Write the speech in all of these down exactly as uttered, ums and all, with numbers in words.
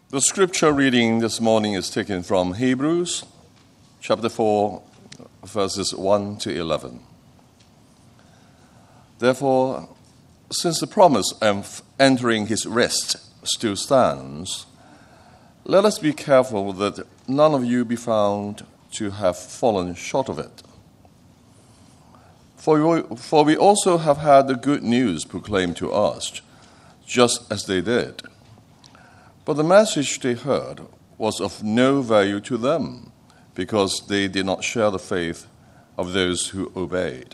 The scripture reading this morning is taken from Hebrews chapter four, verses one to eleven. Therefore, since the promise of entering his rest still stands, let us be careful that none of you be found to have fallen short of it. For we, for we also have had the good news proclaimed to us, just as they did. But the message they heard was of no value to them, because they did not share the faith of those who obeyed.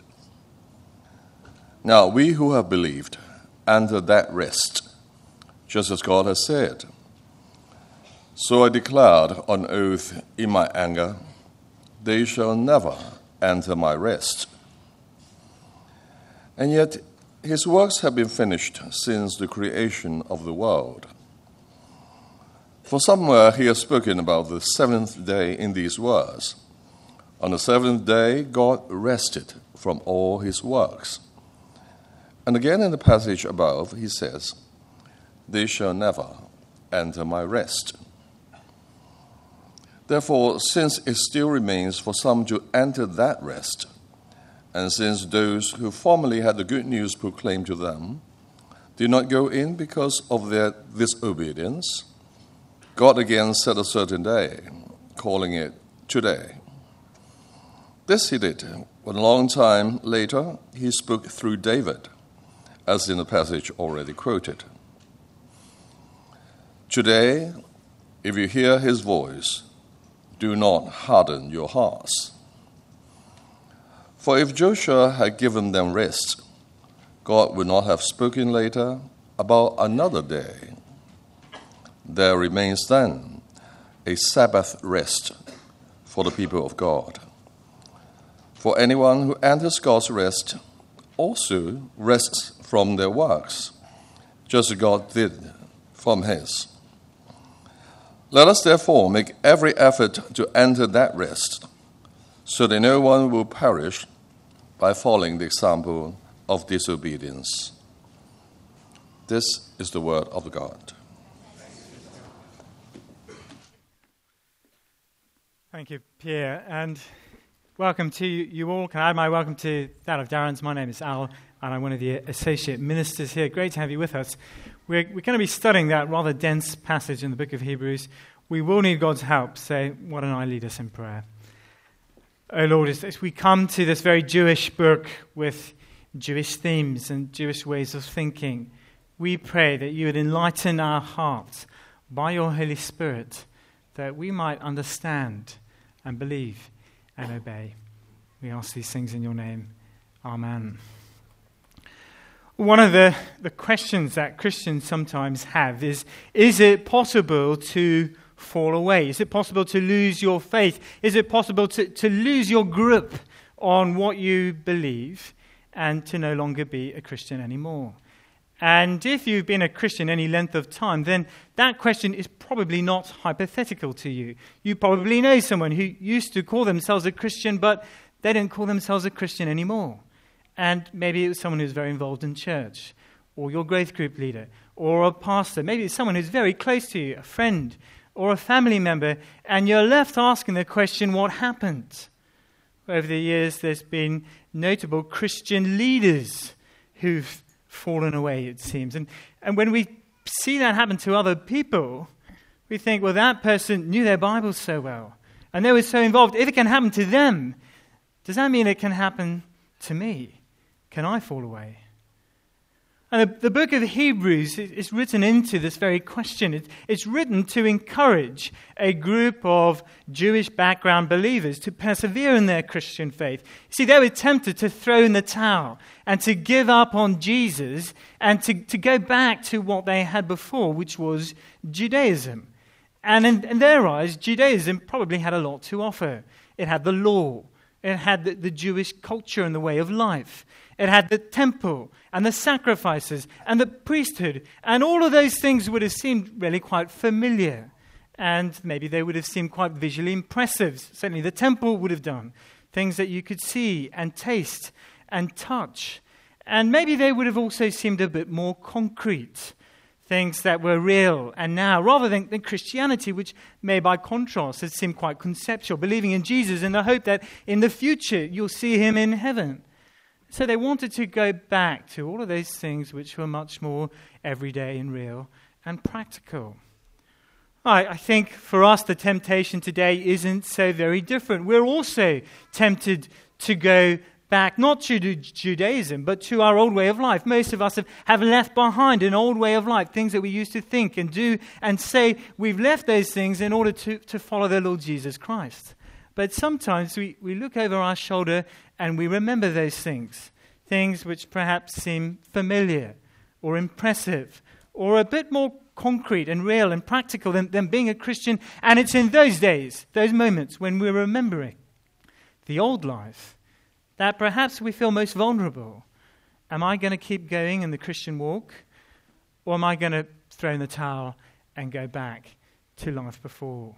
Now we who have believed enter that rest, just as God has said. So I declared on oath in my anger, they shall never enter my rest. And yet his works have been finished since the creation of the world. For somewhere he has spoken about the seventh day in these words. On the seventh day, God rested from all his works. And again in the passage above, he says, they shall never enter my rest. Therefore, since it still remains for some to enter that rest, and since those who formerly had the good news proclaimed to them did not go in because of their disobedience, God again set a certain day, calling it today. This he did when a long time later he spoke through David, as in the passage already quoted. Today, if you hear his voice, do not harden your hearts. For if Joshua had given them rest, God would not have spoken later about another day. There remains then a Sabbath rest for the people of God. For anyone who enters God's rest also rests from their works, just as God did from his. Let us therefore make every effort to enter that rest, so that no one will perish by following the example of disobedience. This is the word of God. Thank you, Pierre, and welcome to you all. Can I add my welcome to that of Darren's? My name is Al, and I'm one of the associate ministers here. Great to have you with us. We're, we're going to be studying that rather dense passage in the book of Hebrews. We will need God's help, so why don't I lead us in prayer? Oh Lord, as, as we come to this very Jewish book with Jewish themes and Jewish ways of thinking, we pray that you would enlighten our hearts by your Holy Spirit, that we might understand and believe and obey. We ask these things in your name. Amen. One of the, the questions that Christians sometimes have is, is it possible to fall away? Is it possible to lose your faith? Is it possible to, to lose your grip on what you believe and to no longer be a Christian anymore? And if you've been a Christian any length of time, then that question is probably not hypothetical to you. You probably know someone who used to call themselves a Christian, but they don't call themselves a Christian anymore. And maybe it was someone who's very involved in church, or your growth group leader, or a pastor. Maybe it's someone who's very close to you, a friend, or a family member, and you're left asking the question, what happened? Over the years, there's been notable Christian leaders who've fallen away, it seems. And and when we see that happen to other people, we think, well, that person knew their Bible so well, and they were so involved. If it can happen to them, does that mean it can happen to me? Can I fall away? And the, the book of Hebrews is written into this very question. It, it's written to encourage a group of Jewish background believers to persevere in their Christian faith. See, they were tempted to throw in the towel and to give up on Jesus and to, to go back to what they had before, which was Judaism. And in, in their eyes, Judaism probably had a lot to offer. It had the law. It had the, the Jewish culture and the way of life. It had the temple and the sacrifices and the priesthood. And all of those things would have seemed really quite familiar. And maybe they would have seemed quite visually impressive. Certainly the temple would have done. Things that you could see and taste and touch. And maybe they would have also seemed a bit more concrete. things that were real and now, rather than, than Christianity, which may by contrast has seemed quite conceptual, believing in Jesus in the hope that in the future you'll see him in heaven. So they wanted to go back to all of those things which were much more everyday and real and practical. I, I think for us the temptation today isn't so very different. We're also tempted to go back, not to Judaism, but to our old way of life. Most of us have, have left behind an old way of life, things that we used to think and do and say. We've left those things in order to, to follow the Lord Jesus Christ. But sometimes we, we look over our shoulder and we remember those things, things which perhaps seem familiar or impressive or a bit more concrete and real and practical than, than being a Christian. And it's in those days, those moments when we're remembering the old life, that perhaps we feel most vulnerable. Am I going to keep going in the Christian walk? Or am I going to throw in the towel and go back to life before?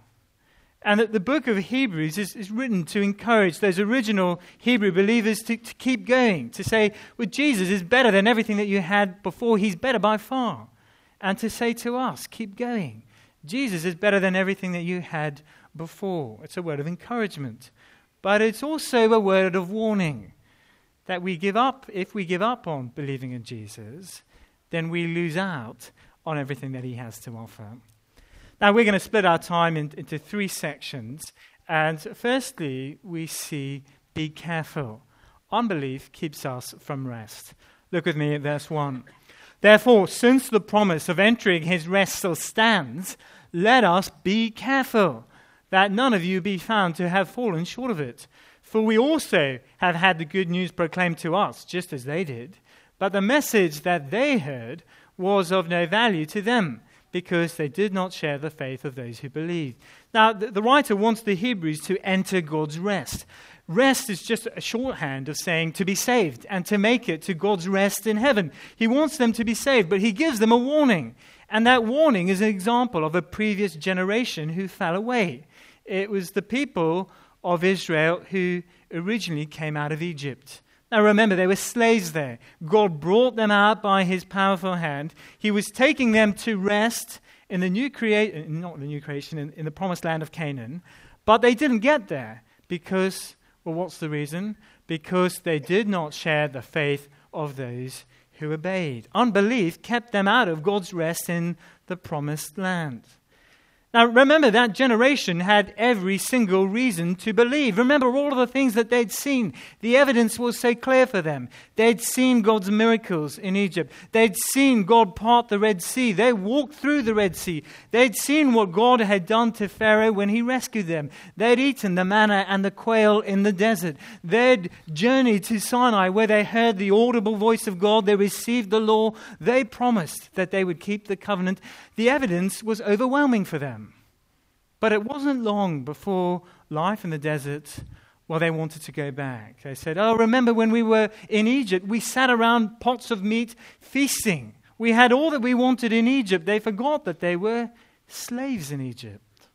And that the book of Hebrews is, is written to encourage those original Hebrew believers to, to keep going, to say, well, Jesus is better than everything that you had before. He's better by far. And to say to us, keep going. Jesus is better than everything that you had before. It's a word of encouragement. But it's also a word of warning that we give up. If we give up on believing in Jesus, then we lose out on everything that he has to offer. Now, we're going to split our time in, into three sections. And firstly, we see, be careful. Unbelief keeps us from rest. Look with me at verse one. Therefore, since the promise of entering his rest still stands, let us be careful that none of you be found to have fallen short of it. For we also have had the good news proclaimed to us, just as they did. But the message that they heard was of no value to them, because they did not share the faith of those who believed. Now, the, the writer wants the Hebrews to enter God's rest. Rest is just a shorthand of saying to be saved and to make it to God's rest in heaven. He wants them to be saved, but he gives them a warning. And that warning is an example of a previous generation who fell away. It was the people of Israel who originally came out of Egypt. Now remember, they were slaves there. God brought them out by his powerful hand. He was taking them to rest in the new creation, not the new creation, in, in the promised land of Canaan. But they didn't get there because, well, what's the reason? Because they did not share the faith of those who obeyed. Unbelief kept them out of God's rest in the promised land. Now, remember, that generation had every single reason to believe. Remember all of the things that they'd seen. The evidence was so clear for them. They'd seen God's miracles in Egypt. They'd seen God part the Red Sea. They walked through the Red Sea. They'd seen what God had done to Pharaoh when he rescued them. They'd eaten the manna and the quail in the desert. They'd journeyed to Sinai where they heard the audible voice of God. They received the law. They promised that they would keep the covenant. The evidence was overwhelming for them. But it wasn't long before life in the desert, well, they wanted to go back. They said, oh, remember when we were in Egypt, we sat around pots of meat feasting. We had all that we wanted in Egypt. They forgot that they were slaves in Egypt.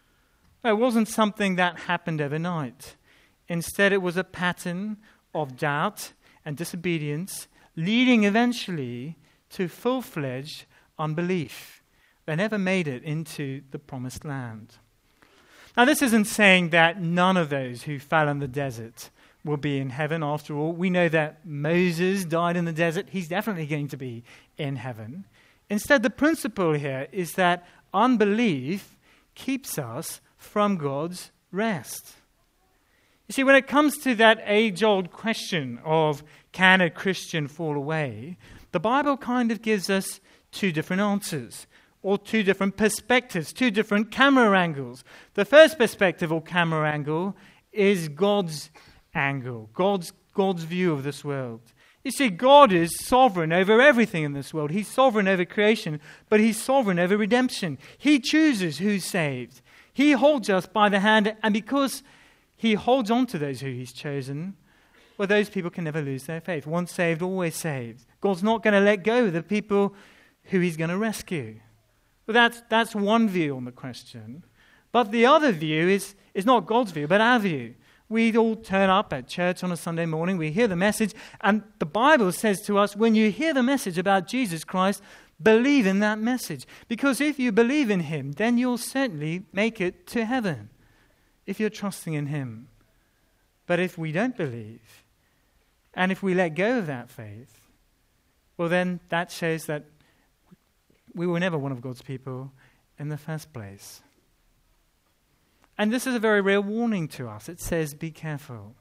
It wasn't something that happened overnight. Instead, it was a pattern of doubt and disobedience, leading eventually to full-fledged unbelief. They never made it into the promised land. Now, this isn't saying that none of those who fell in the desert will be in heaven. After all, we know that Moses died in the desert. He's definitely going to be in heaven. Instead, the principle here is that unbelief keeps us from God's rest. You see, when it comes to that age-old question of can a Christian fall away, the Bible kind of gives us two different answers. Or two different perspectives, two different camera angles. The first perspective or camera angle is God's angle, God's, God's view of this world. You see, God is sovereign over everything in this world. He's sovereign over creation, but he's sovereign over redemption. He chooses who's saved. He holds us by the hand, and because he holds on to those who he's chosen, well, those people can never lose their faith. Once saved, always saved. God's not going to let go of the people who he's going to rescue. Well, that's, that's one view on the question. But the other view is, is not God's view, but our view. We all turn up at church on a Sunday morning, we hear the message, and the Bible says to us, when you hear the message about Jesus Christ, believe in that message. Because if you believe in him, then you'll certainly make it to heaven, if you're trusting in him. But if we don't believe, and if we let go of that faith, well then that shows that we were never one of God's people in the first place. And this is a very real warning to us. It says, be careful.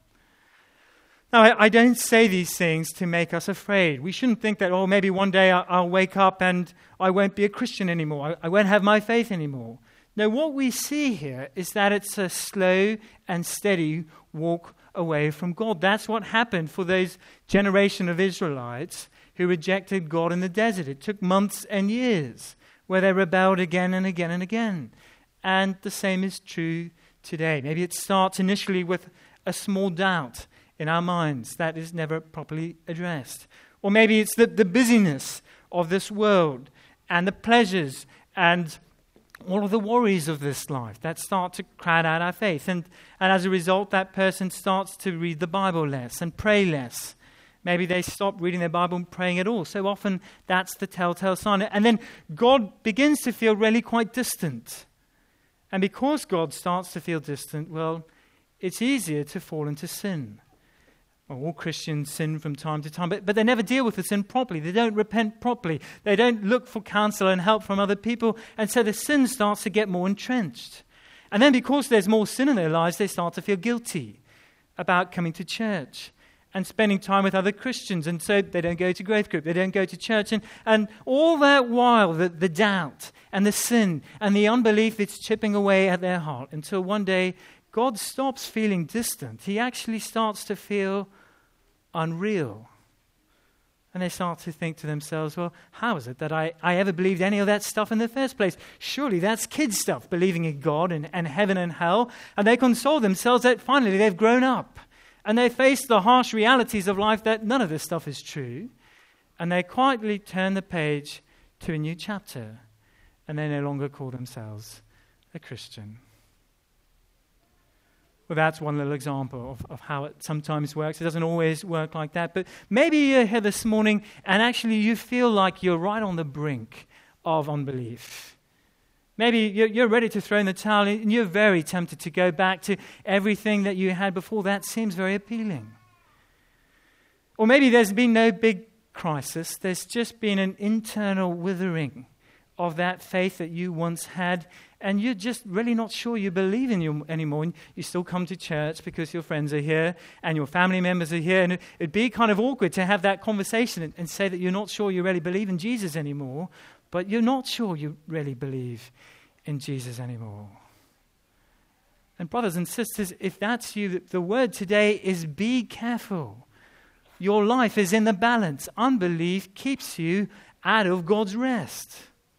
Now, I, I don't say these things to make us afraid. We shouldn't think that, oh, maybe one day I'll, I'll wake up and I won't be a Christian anymore. I, I won't have my faith anymore. No, what we see here is that it's a slow and steady walk away from God. That's what happened for those generation of Israelites who rejected God in the desert. It took months and years where they rebelled again and again and again. And the same is true today. Maybe it starts initially with a small doubt in our minds that is never properly addressed. Or maybe it's the, the busyness of this world and the pleasures and all of the worries of this life that start to crowd out our faith. And, and as a result, that person starts to read the Bible less and pray less. Maybe they stop reading their Bible and praying at all. So often that's the telltale sign. And then God begins to feel really quite distant. And because God starts to feel distant, well, it's easier to fall into sin. Well, all Christians sin from time to time, but, but they never deal with the sin properly. They don't repent properly. They don't look for counsel and help from other people. And so the sin starts to get more entrenched. And then because there's more sin in their lives, they start to feel guilty about coming to church and spending time with other Christians. And so they don't go to growth group. They don't go to church. And, and all that while, the, the doubt and the sin and the unbelief, it's chipping away at their heart until one day God stops feeling distant. He actually starts to feel unreal. And they start to think to themselves, well, how is it that I, I ever believed any of that stuff in the first place? Surely that's kid stuff, believing in God and, and heaven and hell. And they console themselves that finally they've grown up. And they face the harsh realities of life that none of this stuff is true. And they quietly turn the page to a new chapter. And they no longer call themselves a Christian. Well, that's one little example of, of how it sometimes works. It doesn't always work like that. But maybe you're here this morning and actually you feel like you're right on the brink of unbelief. Maybe you're, you're ready to throw in the towel and you're very tempted to go back to everything that you had before. That seems very appealing. Or maybe there's been no big crisis. There's just been an internal withering of that faith that you once had, and you're just really not sure you believe in you anymore. And you still come to church because your friends are here and your family members are here. And it'd be kind of awkward to have that conversation and, and say that you're not sure you really believe in Jesus anymore, but you're not sure you really believe in Jesus anymore. And brothers and sisters, if that's you, the word today is be careful. Your life is in the balance. Unbelief keeps you out of God's rest.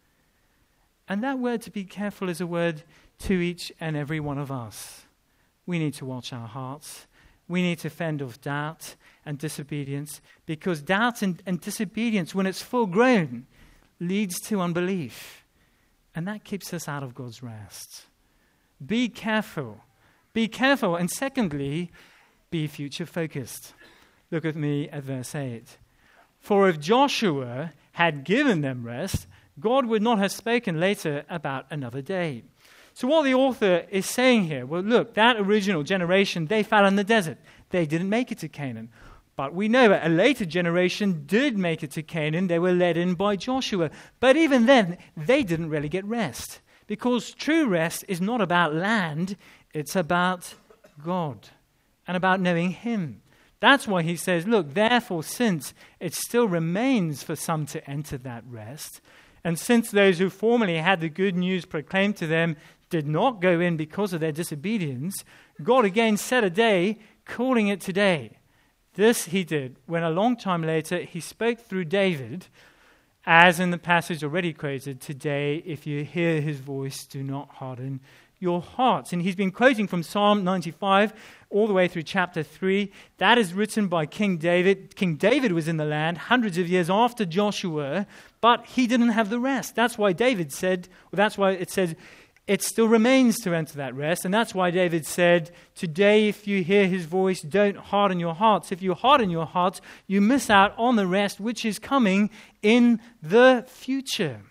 And that word to be careful is a word to each and every one of us. We need to watch our hearts. We need to fend off doubt and disobedience, because doubt and, and disobedience, when it's full grown, leads to unbelief. And that keeps us out of God's rest. Be careful. Be careful. And secondly, be future focused. Look with me at verse eight. For if Joshua had given them rest, God would not have spoken later about another day. So what the author is saying here, well, look, that original generation, they fell in the desert. They didn't make it to Canaan. But we know that a later generation did make it to Canaan. They were led in by Joshua. But even then, they didn't really get rest. Because true rest is not about land, it's about God and about knowing Him. That's why he says, look, therefore, since it still remains for some to enter that rest, and since those who formerly had the good news proclaimed to them did not go in because of their disobedience, God again set a day, calling it today. This he did when a long time later he spoke through David, as in the passage already quoted, today, if you hear his voice, do not harden your hearts. And he's been quoting from Psalm ninety-five all the way through chapter three. That is written by King David. King David was in the land hundreds of years after Joshua, but he didn't have the rest. That's why David said, well, that's why it says, it still remains to enter that rest. And that's why David said, today if you hear his voice, don't harden your hearts. If you harden your hearts, you miss out on the rest which is coming in the future.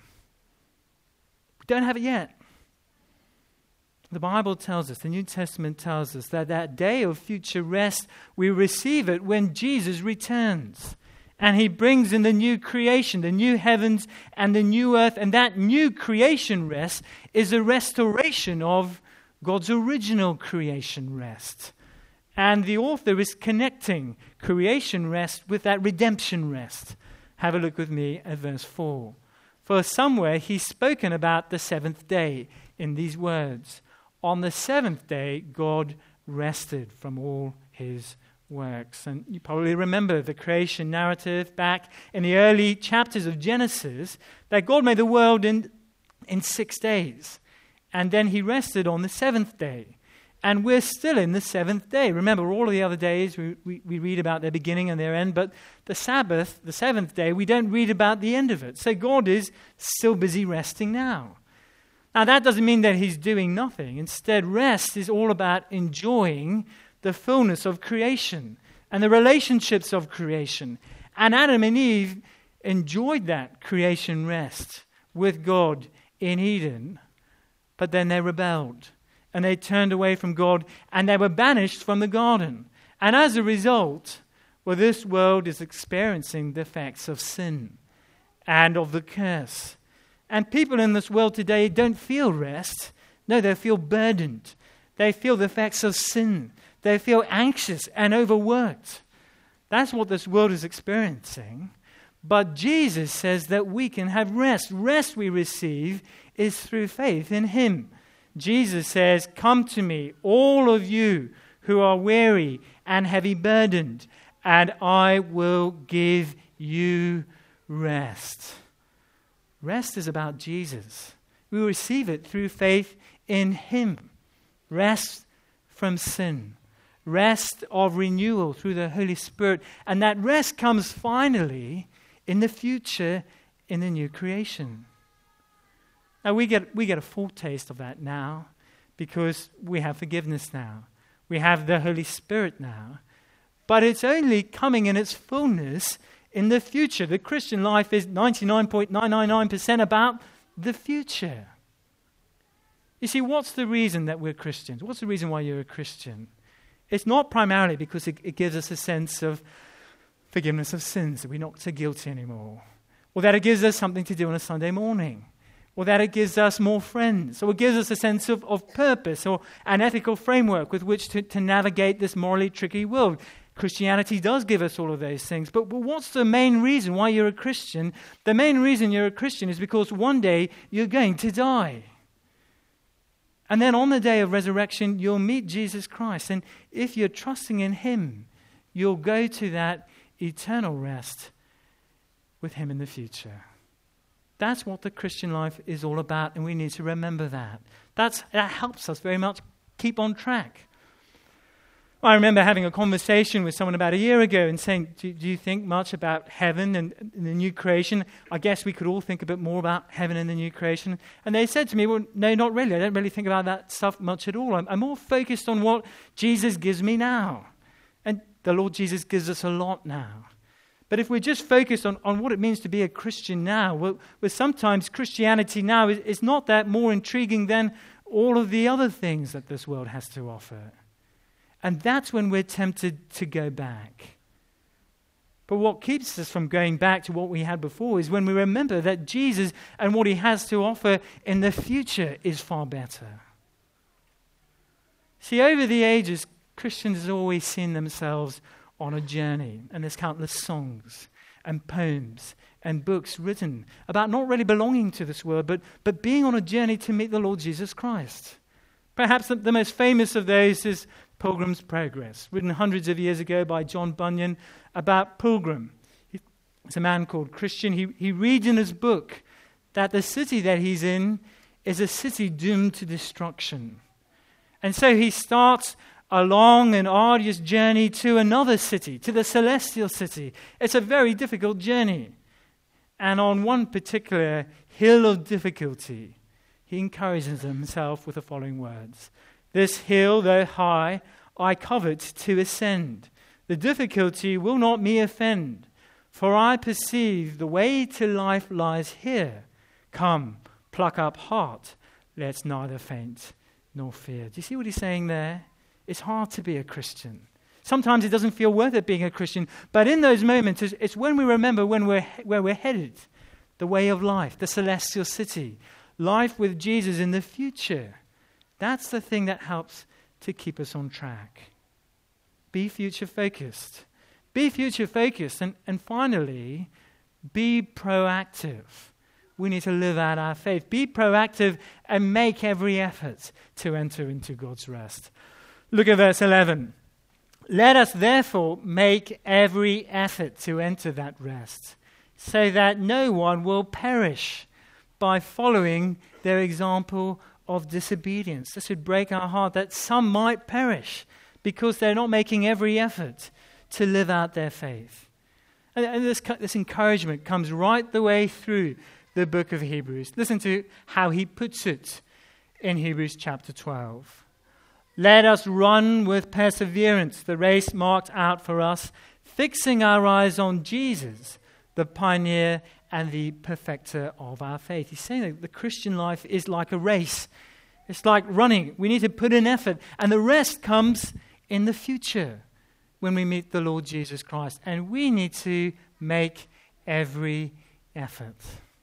We don't have it yet. The Bible tells us, the New Testament tells us that that day of future rest, we receive it when Jesus returns. And he brings in the new creation, the new heavens and the new earth. And that new creation rest is a restoration of God's original creation rest. And the author is connecting creation rest with that redemption rest. Have a look with me at verse four. For somewhere he's spoken about the seventh day in these words. On the seventh day, God rested from all his works. And you probably remember the creation narrative back in the early chapters of Genesis, that God made the world in, in six days. And then he rested on the seventh day. And we're still in the seventh day. Remember, all of the other days we, we, we read about their beginning and their end, but the Sabbath, the seventh day, we don't read about the end of it. So God is still busy resting now. Now that doesn't mean that he's doing nothing. Instead, rest is all about enjoying the fullness of creation and the relationships of creation. And Adam and Eve enjoyed that creation rest with God in Eden, but then they rebelled and they turned away from God and they were banished from the garden. And as a result, well, this world is experiencing the effects of sin and of the curse. And people in this world today don't feel rest. No, they feel burdened. They feel the effects of sin. They feel anxious and overworked. That's what this world is experiencing. But Jesus says that we can have rest. Rest we receive is through faith in him. Jesus says, come to me, all of you who are weary and heavy burdened, and I will give you rest. Rest is about Jesus. We receive it through faith in him. Rest from sin. Rest of renewal through the Holy Spirit. And that rest comes finally in the future in the new creation. Now we get we get a foretaste of that now because we have forgiveness now. We have the Holy Spirit now. But it's only coming in its fullness in the future. The Christian life is ninety-nine point nine nine nine percent about the future. You see, what's the reason that we're Christians? What's the reason why you're a Christian? It's not primarily because it, it gives us a sense of forgiveness of sins, that we're not so guilty anymore, or that it gives us something to do on a Sunday morning, or that it gives us more friends, or it gives us a sense of, of purpose, or an ethical framework with which to, to navigate this morally tricky world. Christianity does give us all of those things. But, but what's the main reason why you're a Christian? The main reason you're a Christian is because one day you're going to die. And then on the day of resurrection, you'll meet Jesus Christ. And if you're trusting in him, you'll go to that eternal rest with him in the future. That's what the Christian life is all about, and we need to remember that. That's, that helps us very much keep on track. I remember having a conversation with someone about a year ago and saying, do, do you think much about heaven and, and the new creation? I guess we could all think a bit more about heaven and the new creation. And they said to me, well, no, not really. I don't really think about that stuff much at all. I'm, I'm more focused on what Jesus gives me now. And the Lord Jesus gives us a lot now. But if we're just focused on, on what it means to be a Christian now, well, well sometimes Christianity now is, is not that more intriguing than all of the other things that this world has to offer. And that's when we're tempted to go back. But what keeps us from going back to what we had before is when we remember that Jesus and what he has to offer in the future is far better. See, over the ages, Christians have always seen themselves on a journey. And there's countless songs and poems and books written about not really belonging to this world, but, but being on a journey to meet the Lord Jesus Christ. Perhaps the, the most famous of those is Pilgrim's Progress, written hundreds of years ago by John Bunyan about Pilgrim. It's a man called Christian. He, he reads in his book that the city that he's in is a city doomed to destruction. And so he starts a long and arduous journey to another city, to the celestial city. It's a very difficult journey. And on one particular hill of difficulty, he encourages himself with the following words. This hill, though high, I covet to ascend. The difficulty will not me offend, for I perceive the way to life lies here. Come, pluck up heart, let's neither faint nor fear. Do you see what he's saying there? It's hard to be a Christian. Sometimes it doesn't feel worth it being a Christian, but in those moments, it's, it's when we remember when we're, where we're headed, the way of life, the celestial city, life with Jesus in the future. That's the thing that helps to keep us on track. Be future-focused. Be future-focused. And, and finally, be proactive. We need to live out our faith. Be proactive and make every effort to enter into God's rest. Look at verse eleven. Let us therefore make every effort to enter that rest, so that no one will perish by following their example of disobedience. This would break our heart that some might perish because they're not making every effort to live out their faith. And, and this, this encouragement comes right the way through the book of Hebrews. Listen to how he puts it in Hebrews chapter twelve. Let us run with perseverance the race marked out for us, fixing our eyes on Jesus, the pioneer and the perfecter of our faith. He's saying that the Christian life is like a race. It's like running. We need to put in effort. And the rest comes in the future when we meet the Lord Jesus Christ. And we need to make every effort.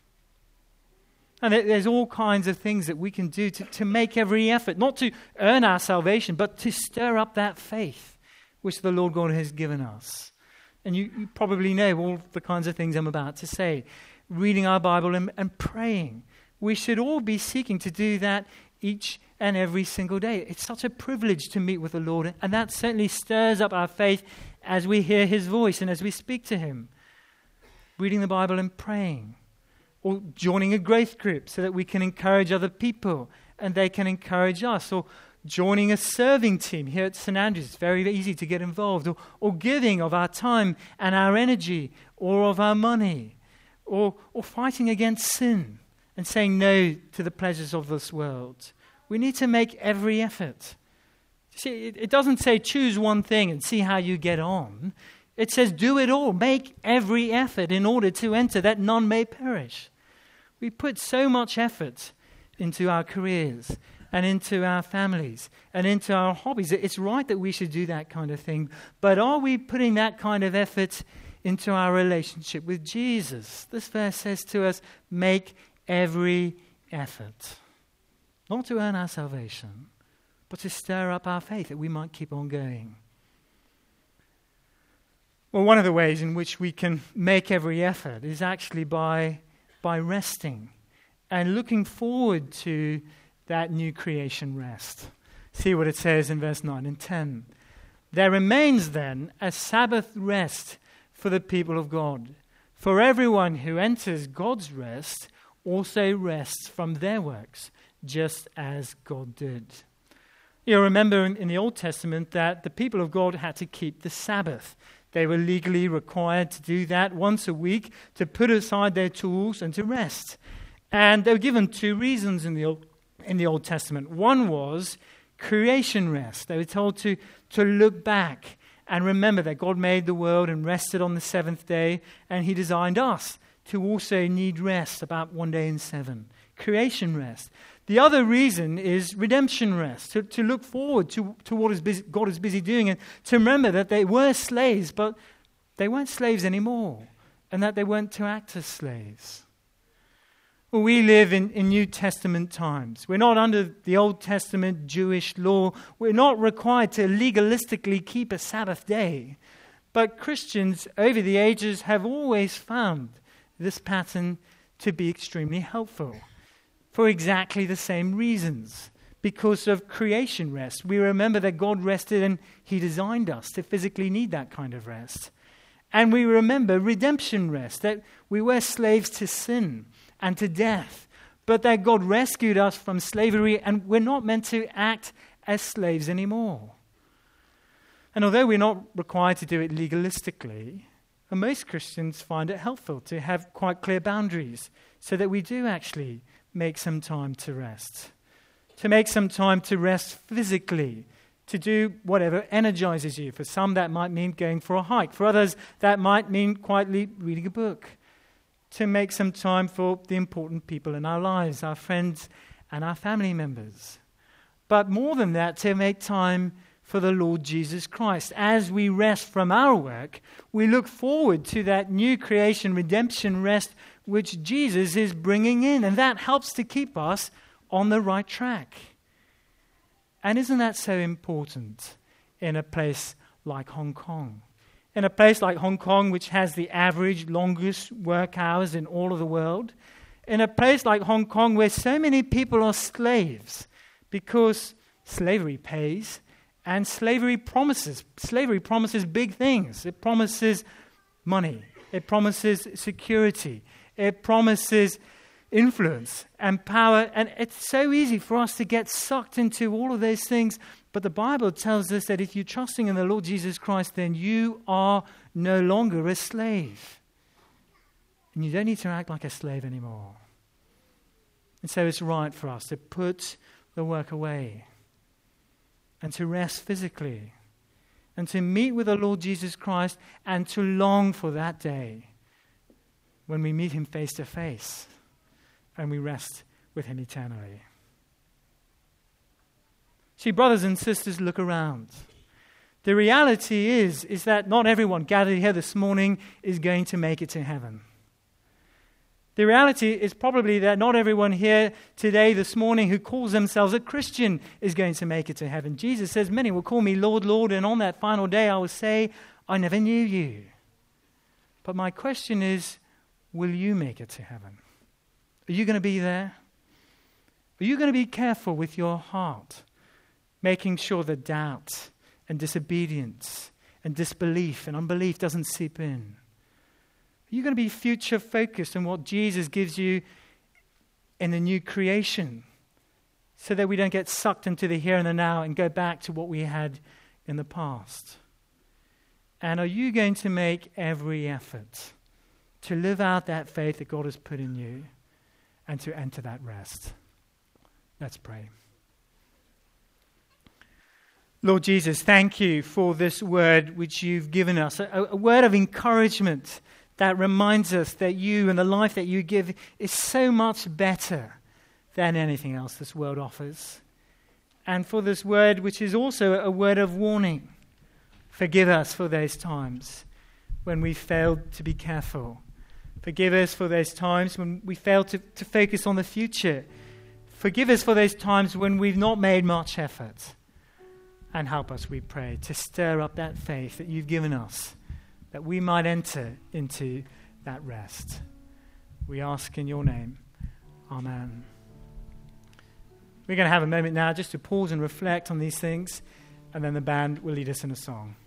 And there's all kinds of things that we can do to, to make every effort, not to earn our salvation, but to stir up that faith which the Lord God has given us. And you, you probably know all the kinds of things I'm about to say. Reading our Bible and, and praying. We should all be seeking to do that each and every single day. It's such a privilege to meet with the Lord, and that certainly stirs up our faith as we hear his voice and as we speak to him. Reading the Bible and praying. Or joining a growth group so that we can encourage other people and they can encourage us. Or joining a serving team here at Saint Andrews. It's very easy to get involved. Or, or giving of our time and our energy or of our money. Or, or fighting against sin and saying no to the pleasures of this world. We need to make every effort. See, it, it doesn't say choose one thing and see how you get on. It says do it all. Make every effort in order to enter that none may perish. We put so much effort into our careers and into our families and into our hobbies. It's right that we should do that kind of thing. But are we putting that kind of effort into our relationship with Jesus? This verse says to us, make every effort. Not to earn our salvation, but to stir up our faith that we might keep on going. Well, one of the ways in which we can make every effort is actually by, by resting and looking forward to that new creation rest. See what it says in verse nine and ten. There remains then a Sabbath rest for the people of God. For everyone who enters God's rest also rests from their works, just as God did. You'll remember in, in the Old Testament that the people of God had to keep the Sabbath. They were legally required to do that once a week, to put aside their tools and to rest. And they were given two reasons in the Old, in the Old Testament. One was creation rest. They were told to, to look back and remember that God made the world and rested on the seventh day, and he designed us to also need rest about one day in seven. Creation rest. The other reason is redemption rest, to, to look forward to, to what is busy, God is busy doing, and to remember that they were slaves, but they weren't slaves anymore, and that they weren't to act as slaves. Well, we live in, in New Testament times. We're not under the Old Testament Jewish law. We're not required to legalistically keep a Sabbath day. But Christians over the ages have always found this pattern to be extremely helpful. For exactly the same reasons. Because of creation rest. We remember that God rested and he designed us to physically need that kind of rest. And we remember redemption rest, that we were slaves to sin and to death, but that God rescued us from slavery and we're not meant to act as slaves anymore. And although we're not required to do it legalistically, most Christians find it helpful to have quite clear boundaries so that we do actually make some time to rest. To make some time to rest physically, to do whatever energizes you. For some, that might mean going for a hike. For others, that might mean quietly reading a book. To make some time for the important people in our lives, our friends and our family members. But more than that, to make time for the Lord Jesus Christ. As we rest from our work, we look forward to that new creation, redemption rest which Jesus is bringing in. And that helps to keep us on the right track. And isn't that so important in a place like Hong Kong? In a place like Hong Kong, which has the average longest work hours in all of the world. In a place like Hong Kong, where so many people are slaves because slavery pays and slavery promises. Slavery promises big things. It promises money. It promises security. It promises influence and power. And it's so easy for us to get sucked into all of those things. But the Bible tells us that if you're trusting in the Lord Jesus Christ, then you are no longer a slave. And you don't need to act like a slave anymore. And so it's right for us to put the work away and to rest physically and to meet with the Lord Jesus Christ and to long for that day when we meet him face to face and we rest with him eternally. See, brothers and sisters, look around. The reality is, is that not everyone gathered here this morning is going to make it to heaven. The reality is probably that not everyone here today, this morning, who calls themselves a Christian is going to make it to heaven. Jesus says, many will call me Lord, Lord, and on that final day I will say, I never knew you. But my question is, will you make it to heaven? Are you going to be there? Are you going to be careful with your heart, making sure that doubt and disobedience and disbelief and unbelief doesn't seep in? Are you going to be future focused on what Jesus gives you in the new creation so that we don't get sucked into the here and the now and go back to what we had in the past? And are you going to make every effort to live out that faith that God has put in you and to enter that rest? Let's pray. Lord Jesus, thank you for this word which you've given us, a, a word of encouragement that reminds us that you and the life that you give is so much better than anything else this world offers. And for this word, which is also a word of warning, forgive us for those times when we failed to be careful. Forgive us for those times when we failed to, to focus on the future. Forgive us for those times when we've not made much effort. And help us, we pray, to stir up that faith that you've given us, that we might enter into that rest. We ask in your name. Amen. We're going to have a moment now just to pause and reflect on these things, and then the band will lead us in a song.